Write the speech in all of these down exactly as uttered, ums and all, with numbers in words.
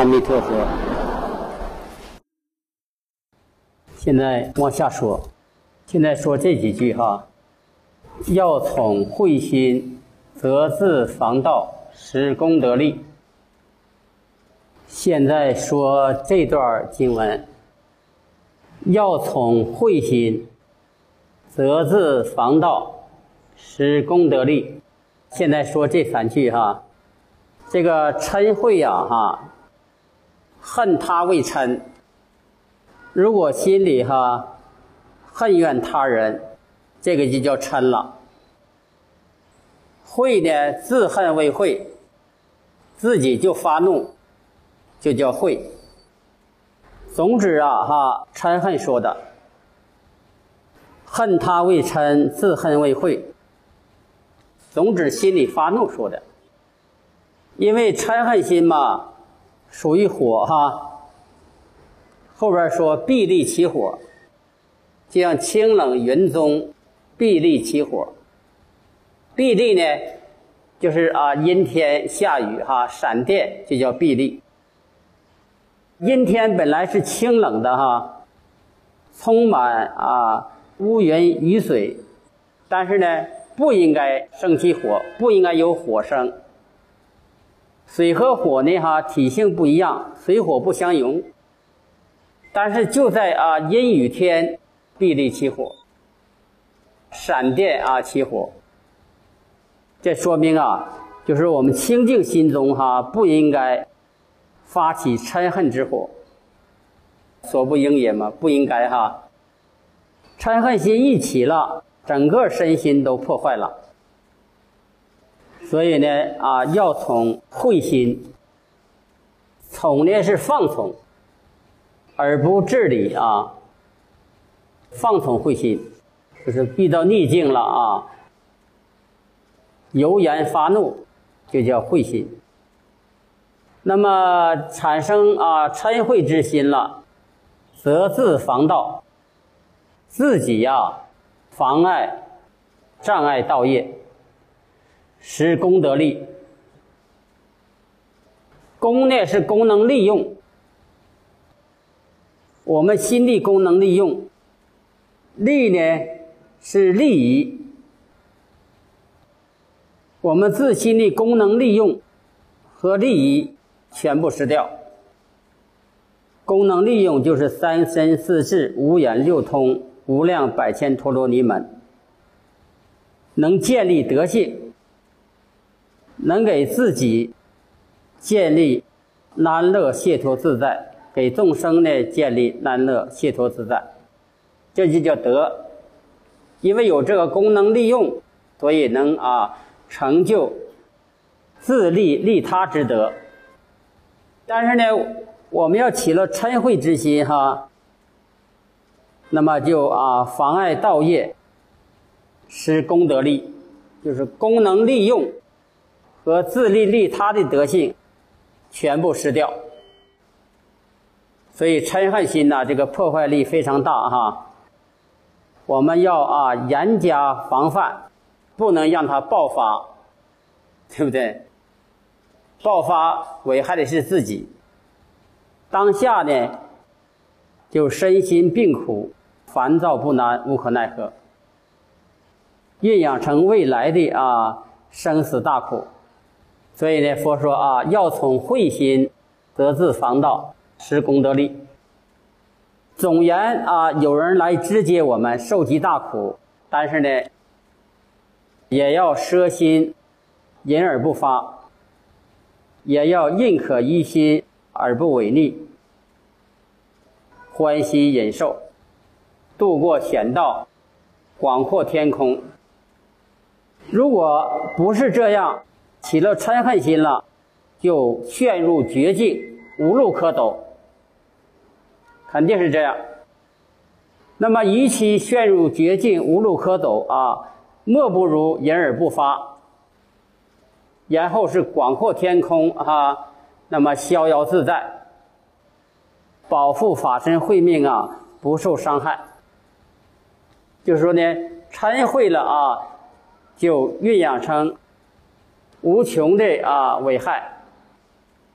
弥陀佛。现在往下说，现在说这几句哈，要从慧心，则自防道，使功德力。现在说这段经文，要从慧心，则自防道，使功德力。现在说这三句哈，这个嗔恚呀哈，恨他为嗔，如果心里哈恨怨他人，这个就叫嗔了。恚呢，自恨为恚，自己就发怒，就叫恚。总之啊哈，嗔恨说的，恨他为嗔，自恨为恚，总之心里发怒说的。因为嗔恨心嘛，属于火哈，后边说必立起火，就像清冷云中必立起火。必立呢，就是啊阴天下雨哈，闪电就叫必立。阴天本来是清冷的哈，充满啊乌云雨水，但是呢不应该生起火，不应该有火生。水和火呢哈体性不一样，水火不相容，但是就在啊阴雨天必立起火，闪电啊起火。这说明啊，就是我们清净心中哈不应该发起嗔恨之火，所不应也嘛，不应该哈。嗔恨心一起了，整个身心都破坏了。所以呢啊，要从慧心，从呢是放从，而不治理啊。放从慧心，就是遇到逆境了啊，油盐发怒，就叫慧心。那么产生啊嗔恚之心了，则自防道，自己呀、啊、妨碍障碍道业，使功德力。功呢是功能利用，我们心力功能利用，利呢是利益，我们自心力功能利用和利益全部失掉。功能利用就是三身四智五眼六通无量百千陀罗尼门，能建立德性，能给自己建立安乐解脱自在，给众生呢建立安乐解脱自在，这就叫德。因为有这个功能利用，所以能啊成就自利利他之德。但是呢，我们要起了嗔恚之心哈，那么就啊妨碍道业，使功德力，就是功能利用和自利利他的德性全部失掉。所以嗔恨心呢、啊，这个破坏力非常大哈。我们要啊严加防范，不能让它爆发，对不对？爆发危害的是自己。当下呢，就身心病苦，烦躁不安，无可奈何，酝养成未来的啊生死大苦。所以呢，佛说啊，要从慧心，则自防道，使功德力。总言啊，有人来直接我们，受其大苦，但是呢，也要摄心，隐而不发，也要宁可一心而不违逆，欢喜忍受，渡过险道，广阔天空。如果不是这样，起了嗔恨心了，就陷入绝境，无路可走，肯定是这样。那么与其陷入绝境无路可走啊，莫不如隐而不发，然后是广阔天空啊，那么逍遥自在，保护法身慧命啊，不受伤害。就是说呢，嗔恚了啊，就酝养成无穷的啊危害。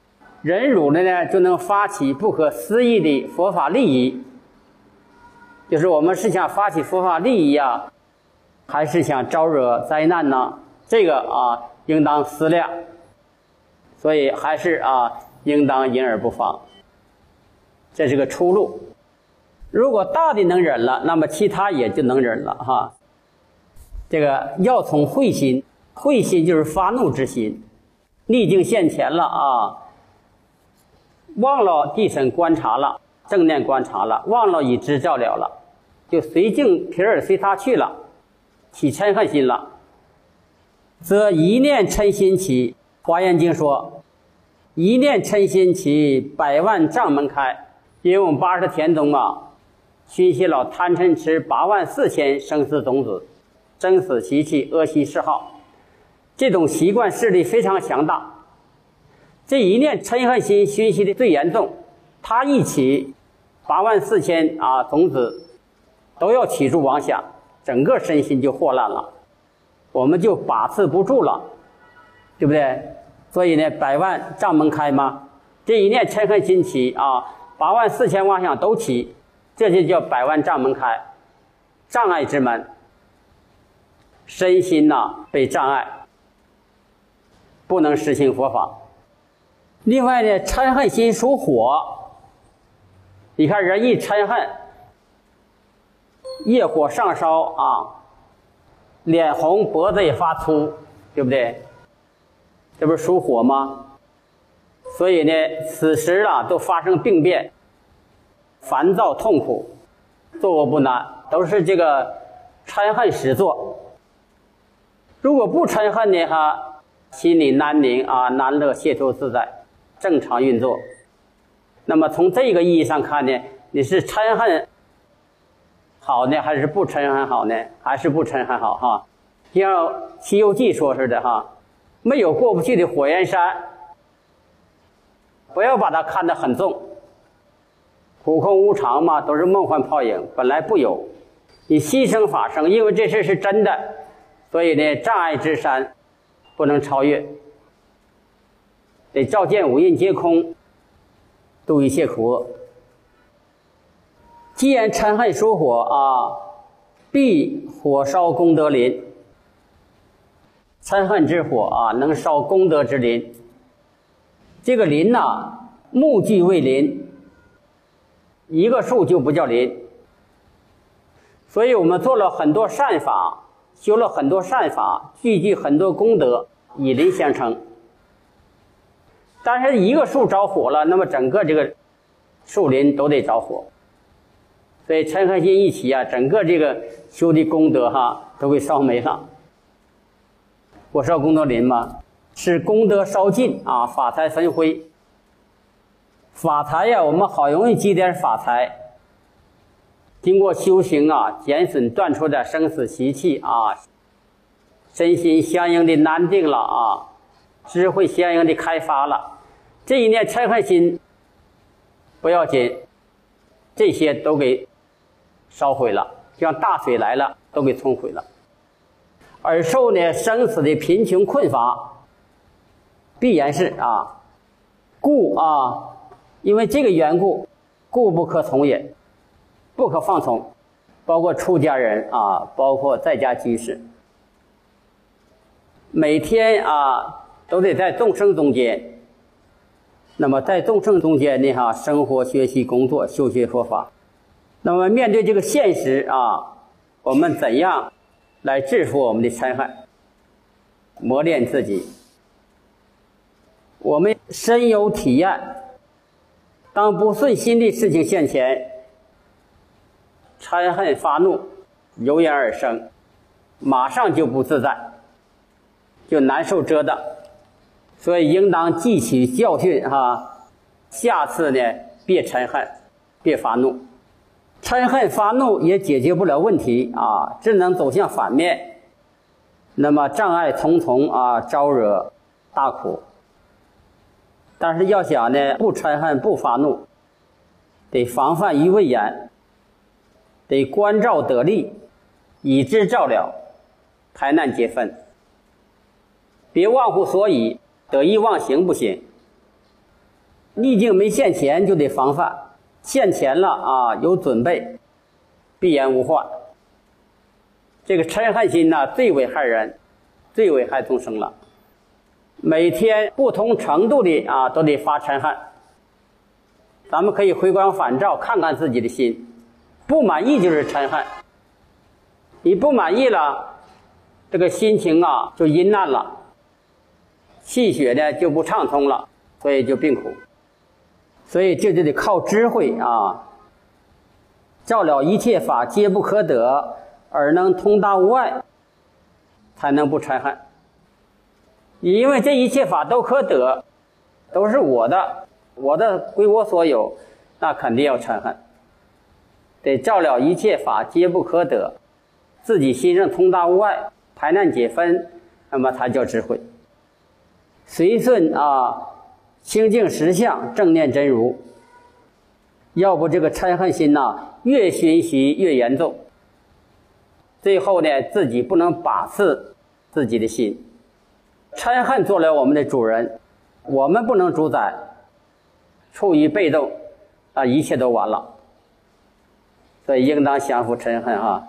忍辱的呢，就能发起不可思议的佛法利益。就是我们是想发起佛法利益啊，还是想招惹灾难呢？这个啊，应当思量。所以还是啊，应当忍而不防，这是个出路。如果大的能忍了，那么其他也就能忍了哈。这个要从慧心，慧心就是发怒之心，逆境现前了啊，忘了谛审观察了，正念观察了，忘了已知照了了，就随境皮儿随他去了，起嗔恨心了，则一念嗔心起。华严经说，一念嗔心起，百万障门开。因为我们八十田中嘛，熏习了贪嗔痴八万四千生死种子，生死习气恶习嗜好，这种习惯势力非常强大。这一念嗔恨心熏习的最严重，它一起，八万四千啊种子都要起住妄想，整个身心就祸乱了，我们就把持不住了，对不对？所以呢，百万障门开嘛，这一念嗔恨心起啊，八万四千妄想都起，这就叫百万障门开，障碍之门，身心呐、啊、被障碍，不能实行佛法。另外呢，嗔恨心属火，你看人一嗔恨，业火上烧啊，脸红脖子也发粗，对不对？这不是属火吗？所以呢，此时啊都发生病变，烦躁痛苦，坐卧不安，都是这个嗔恨始作。如果不嗔恨呢，哈，心里安宁啊，安乐解脱自在，正常运作。那么从这个意义上看呢，你是嗔恨好呢，还是不嗔恨好呢？还是不嗔恨好哈？像《西游记》说似的哈。没有过不去的火焰山，不要把它看得很重。苦空无常嘛，都是梦幻泡影，本来不有。你牺牲法生，因为这事是真的，所以呢，障碍之山不能超越，得照见五蕴皆空，度一切苦厄。既然嗔恨属火啊，必火烧功德林。嗔恨之火啊，能烧功德之林。这个林呐、啊，木具为林，一个树就不叫林。所以我们做了很多善法，修了很多善法，聚集很多功德，以林相称。但是一个树着火了，那么整个这个树林都得着火。所以嗔恨心一起啊，整个这个修的功德哈都给烧没了。火烧功德林嘛，使功德烧尽啊，法财焚灰。法财呀，我们好容易积点法财，经过修行啊，减损断除点生死习气啊，身心相应的安定了啊，智慧相应的开发了，这一念嗔恨心不要紧，这些都给烧毁了，就像大水来了，都给冲毁了。而受呢生死的贫穷困乏，必然是啊，故啊，因为这个缘故，故不可从也，不可放从，包括出家人啊，包括在家居士，每天啊都得在众生中间。那么在众生中间呢，哈，生活、学习、工作、修学佛法。那么面对这个现实啊，我们怎样来制服我们的嗔恨，磨练自己？我们深有体验，当不顺心的事情现前，嗔恨发怒油然而生，马上就不自在，就难受折腾。所以应当汲取教训哈，下次呢别嗔恨，别发怒。嗔恨发怒也解决不了问题啊，只能走向反面，那么障碍重重啊，招惹大苦。但是要想呢不嗔恨不发怒，得防范于未然，得观照得力，以知照了，排难解纷。别忘乎所以，得意忘形不行。 逆境没现前就得防范，现前了啊，有准备，必然无患。这个嗔恨心呢，最危害人，最危害众生了。每天不同程度的啊，都得发嗔恨。咱们可以回光返照，看看自己的心，不满意就是嗔恨。你不满意了，这个心情啊就阴暗了，气血呢就不畅通了，所以就病苦。所以这就得靠智慧啊，照了一切法皆不可得，而能通达无碍，才能不嗔恨。因为这一切法都可得，都是我的，我的归我所有，那肯定要嗔恨。得照了一切法皆不可得，自己心上通达无碍，排难解纷，那么才叫智慧。随顺啊，清净实相，正念真如。要不这个嗔恨心呐、啊，越熏习越严重，最后呢，自己不能把持自己的心。嗔恨做了我们的主人，我们不能主宰，处于被动，啊，一切都完了。所以应当降服嗔恨哈。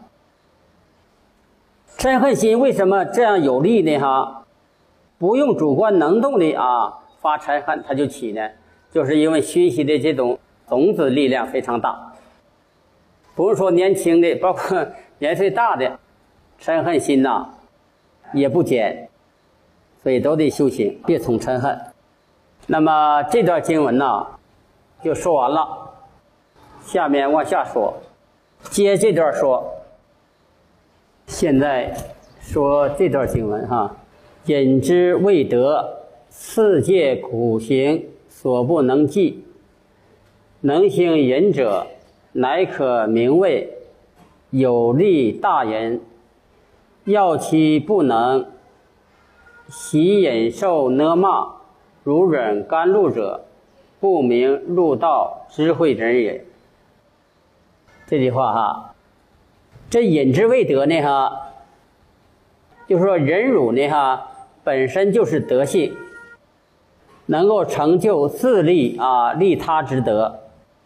嗔恨心为什么这样有力呢？哈，不用主观能动的啊发嗔恨，它就起呢，就是因为熏习的这种种子力量非常大。不是说年轻的，包括年岁大的，嗔恨心呐、啊、也不减。所以都得修行，别从嗔恨。那么这段经文呢，就说完了。下面往下说，接这段说。现在说这段经文哈，引之未得，世界苦行所不能济，能行忍者，乃可名为有利大人。要其不能。习忍受呢骂，如忍甘露者，不明入道智慧人也。这句话哈，这忍之未得呢哈，就是说忍辱呢哈，本身就是德性，能够成就自利啊利他之德。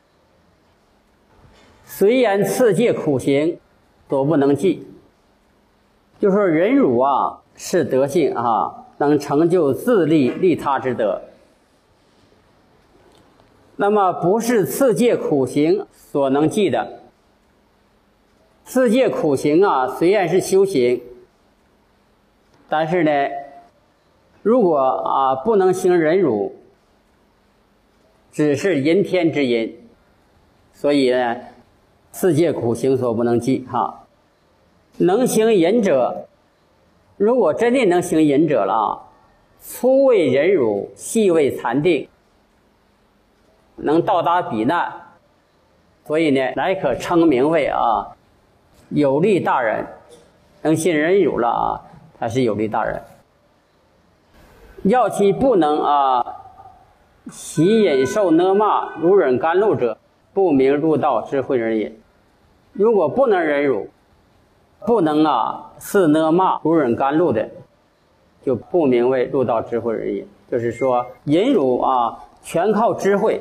虽然次界苦行，所不能济。就说忍辱啊。是德性啊，能成就自利利他之德。那么不是次界苦行所能济的。次界苦行啊，虽然是修行，但是呢，如果啊不能行忍辱，只是阴天之因，所以呢，次界苦行所不能济哈。能行忍者。如果真的能行忍者了啊，粗为忍辱，细为禅定，能到达彼难，所以呢，乃可称名为啊有利大人。能行忍辱了啊，他是有利大人。要其不能啊习忍受呢骂，如忍甘露者，不明入道智慧人也。如果不能忍辱，不能啊是呢骂如忍甘露的，就不名为入道智慧人也。就是说忍辱啊全靠智慧，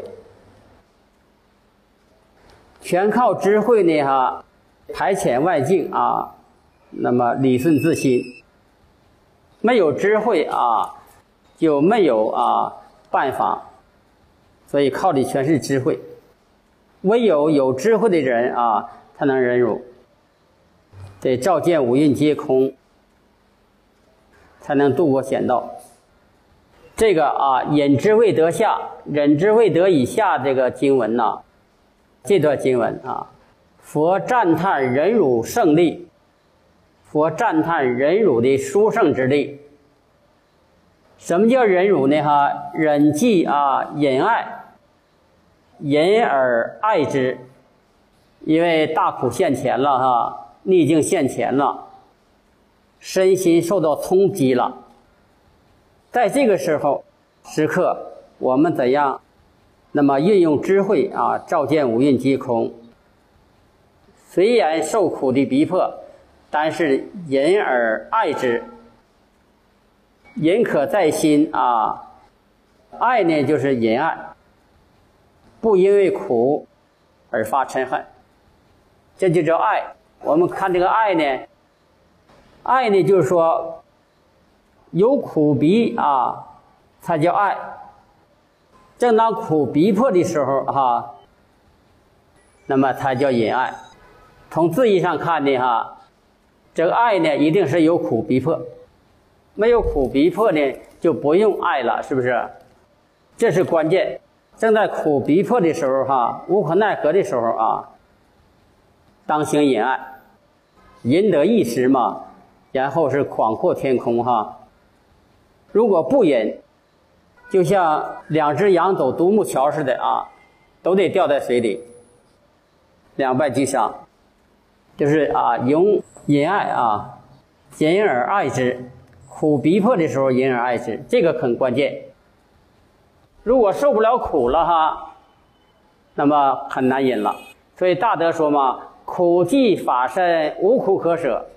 全靠智慧呢哈，排遣外境啊，那么理顺自心。没有智慧啊就没有啊办法，所以靠的全是智慧。唯有有智慧的人啊才能忍辱，得照见五蕴皆空，才能度过险道。这个啊忍之未得下，忍之未得以下这个经文呐，这段经文啊，佛赞叹忍辱胜利，佛赞叹忍辱的殊胜之力。什么叫忍辱呢？哈，忍即啊忍爱，忍而爱之，因为大苦现前了哈，逆境现前了，身心受到冲击了。在这个时候时刻，我们怎样那么运用智慧啊，照见五蕴皆空。虽然受苦的逼迫，但是忍而爱之，忍可在心啊。爱呢就是忍爱， 不因为苦而发嗔恨，这就叫爱。我们看这个爱呢，爱呢就是说有苦逼啊，才叫爱。正当苦逼迫的时候哈，那么才叫忍爱。从字义上看呢哈，这个爱呢一定是有苦逼迫，没有苦逼迫呢就不用爱了，是不是？这是关键。正在苦逼迫的时候哈，无可奈何的时候啊，当行忍爱，忍得一时嘛，然后是广阔天空哈。如果不忍，就像两只羊走独木桥似的啊，都得掉在水里，两败俱伤。就是啊，勇忍爱啊，忍而爱之，苦逼迫的时候忍而爱之，这个很关键。如果受不了苦了哈，那么很难忍了。所以大德说嘛，苦既法身，无苦可舍，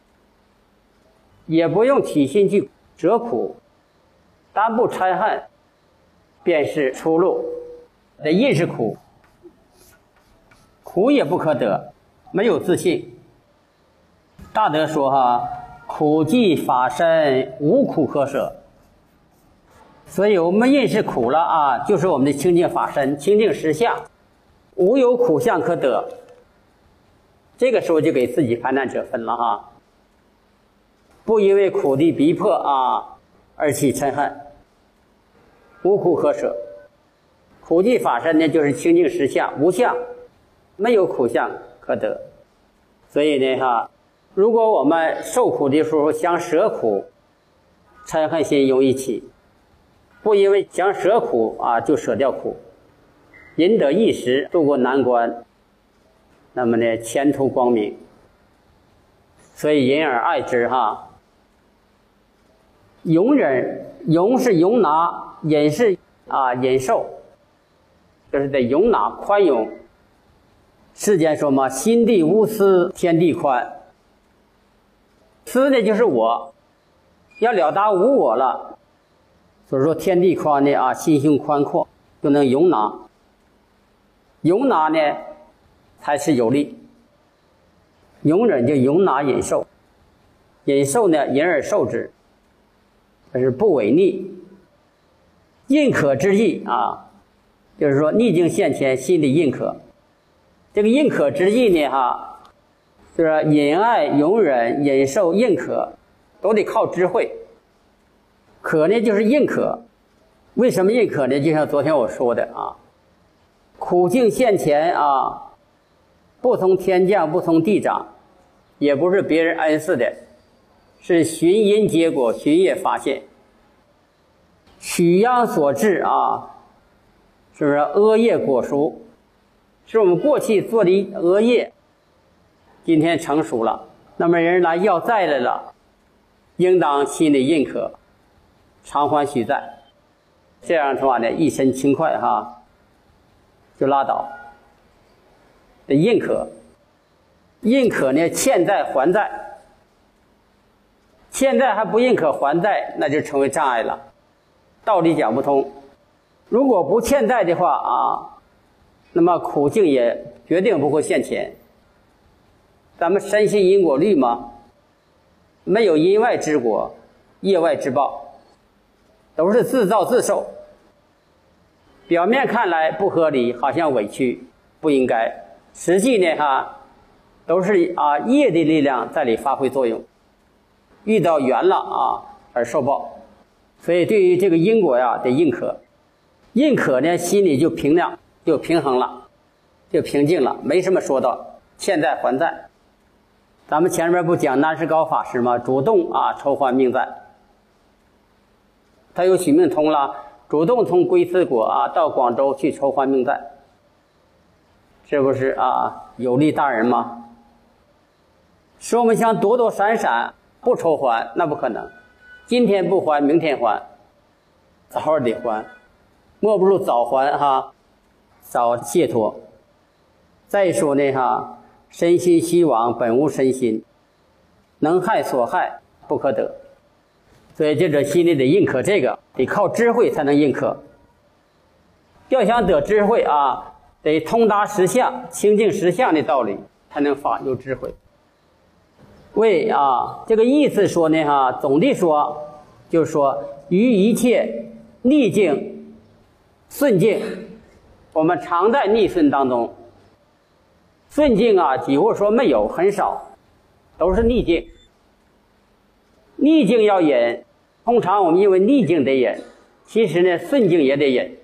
也不用体心去折苦，单不嗔恨便是出路。这印是苦，苦也不可得，没有自信。大德说哈，苦既法身，无苦可舍。所以我们认识苦了啊，就是我们的清净法身，清净实相，无有苦相可得。这个时候就给自己判断者分了哈，不因为苦的逼迫啊而起嗔恨，无苦可舍。苦即法身呢，就是清净实相，无相，没有苦相可得。所以呢哈，如果我们受苦的时候想舍苦，嗔恨心容易起。不因为想舍苦啊就舍掉苦，忍得一时，渡过难关，那么呢前途光明。所以忍而爱之哈。容忍，容是容纳，忍是啊忍受，就是得容纳宽容。世间说嘛，心地无私天地宽。私呢就是我，要了达无我了，所以说天地宽呢啊，心胸宽阔，就能容纳。容纳呢才是有力。容忍就容纳忍受，忍受呢忍而受之，这是不违逆。认可之意啊，就是说逆境现前，心里认可。这个认可之意呢哈，就是忍爱、容忍、忍受、认可，都得靠智慧。可呢就是认可。为什么认可呢？就像昨天我说的啊，苦境现前啊，不从天降，不从地长，也不是别人恩赐的，是寻因结果，寻业发现，取殃所致啊，是不是恶业果熟？是我们过去做的恶业，今天成熟了，那么人来要债来了，应当心里认可，偿还许债，这样的话呢，一身轻快哈，就拉倒。得认可，认可呢欠债还债，欠债还不认可还债，那就成为障碍了，道理讲不通。如果不欠债的话啊，那么苦境也决定不会现前。咱们深信因果律吗？没有因外之果，业外之报，都是自造自受。表面看来不合理，好像委屈，不应该，实际呢哈，都是啊业的力量在里发挥作用，遇到缘了啊而受报。所以对于这个因果呀，得认可，认可呢心里就平亮，就平衡了，就平静了，没什么说道欠债还债。咱们前面不讲南石高法师吗？主动啊筹还命债，他有许命通了，主动从龟兹国啊到广州去筹还命债，这不是啊有利大人吗？说我们想躲躲闪闪不筹还，那不可能，今天不还明天还，早晚得还，莫不如早还哈，早解脱。再说呢哈，身心虚妄，本无身心，能害所害不可得。所以这种心里得认可，这个得靠智慧才能认可。 要想得智慧啊，得通达实相、清净实相的道理，才能发有智慧。为啊，这个意思说呢哈、啊，总的说就是说，于一切逆境、顺境，我们常在逆顺当中。顺境啊，几乎说没有，很少，都是逆境。逆境要忍，通常我们因为逆境得忍，其实呢，顺境也得忍。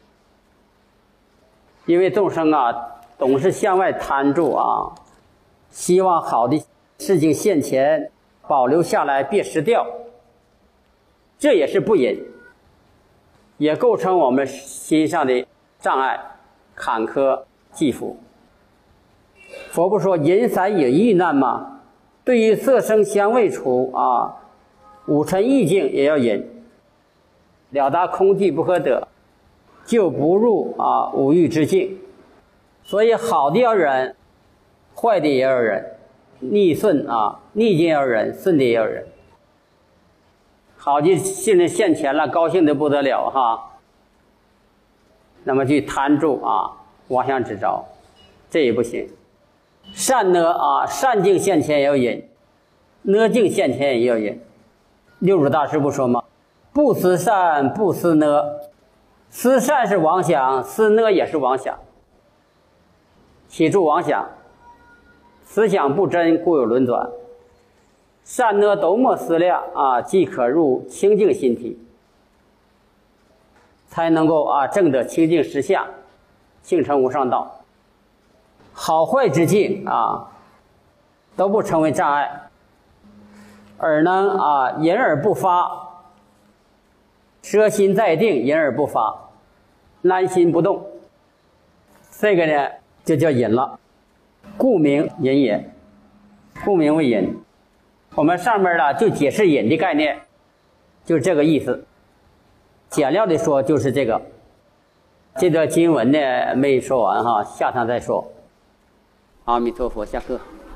因为众生啊，总是向外贪著啊，希望好的事情现前，保留下来，别失掉。这也是不忍，也构成我们心上的障碍、坎坷、忌缚。佛不说人三有遇难吗？对于色声香味触啊，五尘意境也要忍，了达空寂不可得，就不入啊五欲之境。所以好的要忍，坏的也要忍，逆顺啊，逆境要忍，顺的也要忍。好的现在现前了，高兴的不得了哈，那么去贪著啊，妄想执着，这也不行。善呢啊，善境现前也要忍，呢境现前也要忍。六祖大师不说吗？不思善，不思呢，思善是妄想，思呢也是妄想。起住妄想，思想不真，故有轮转。善呢都莫思量啊，即可入清净心体，才能够啊证得清净实相，性成无上道。好坏之境啊，都不成为障碍。耳能啊隐而不发，摄心在定，隐而不发，安心不动。这个呢就叫隐了，故名隐也，故名为隐。我们上面呢就解释隐的概念，就是这个意思。简要的说就是这个。这段经文呢没说完哈，下堂再说。阿弥陀佛，下课。